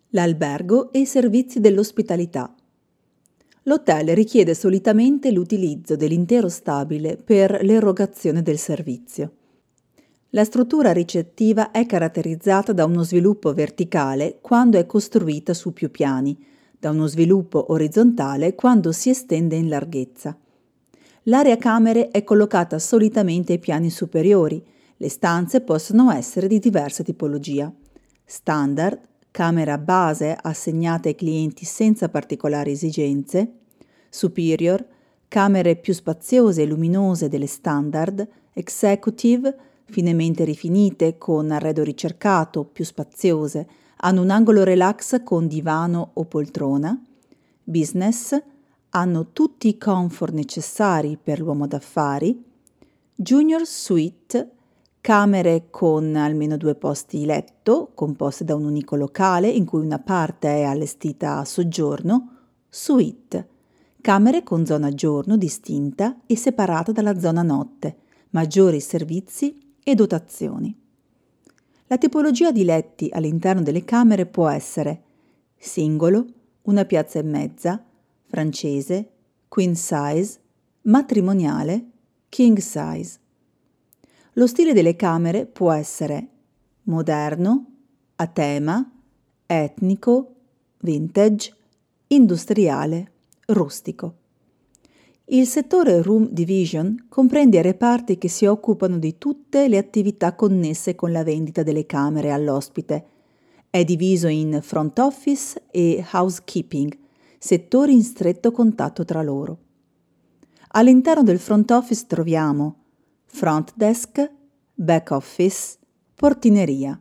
L'albergo e i servizi dell'ospitalità. L'hotel richiede solitamente l'utilizzo dell'intero stabile per l'erogazione del servizio. La struttura ricettiva è caratterizzata da uno sviluppo verticale quando è costruita su più piani, da uno sviluppo orizzontale quando si estende in larghezza. L'area camere è collocata solitamente ai piani superiori. Le stanze possono essere di diversa tipologia. Standard, camera base assegnata ai clienti senza particolari esigenze. Superior, camere più spaziose e luminose delle standard. Executive, finemente rifinite con arredo ricercato, più spaziose, hanno un angolo relax con divano o poltrona. Business, hanno tutti i comfort necessari per l'uomo d'affari. Junior Suite, camere con almeno 2 posti letto, composte da un unico locale in cui una parte è allestita a soggiorno. Suite, camere con zona giorno distinta e separata dalla zona notte, maggiori servizi e dotazioni. La tipologia di letti all'interno delle camere può essere singolo, una piazza e mezza, francese, queen size, matrimoniale, king size. Lo stile delle camere può essere moderno, a tema, etnico, vintage, industriale, rustico. Il settore Room Division comprende i reparti che si occupano di tutte le attività connesse con la vendita delle camere all'ospite. È diviso in front office e housekeeping, settori in stretto contatto tra loro. All'interno del front office troviamo front desk, back office, portineria.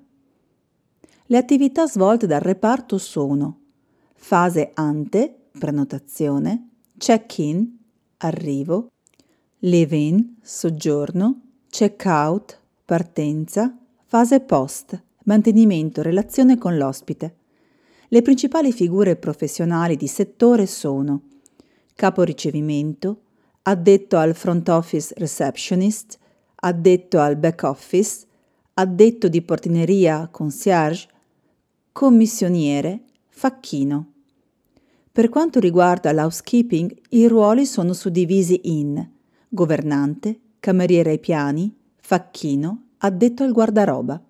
Le attività svolte dal reparto sono fase ante, prenotazione, check-in, arrivo, live-in, soggiorno, check-out, partenza, fase post, mantenimento, relazione con l'ospite. Le principali figure professionali di settore sono capo ricevimento, addetto al front office receptionist, addetto al back office, addetto di portineria concierge, commissioniere, facchino. Per quanto riguarda l'housekeeping, i ruoli sono suddivisi in governante, cameriere ai piani, facchino, addetto al guardaroba.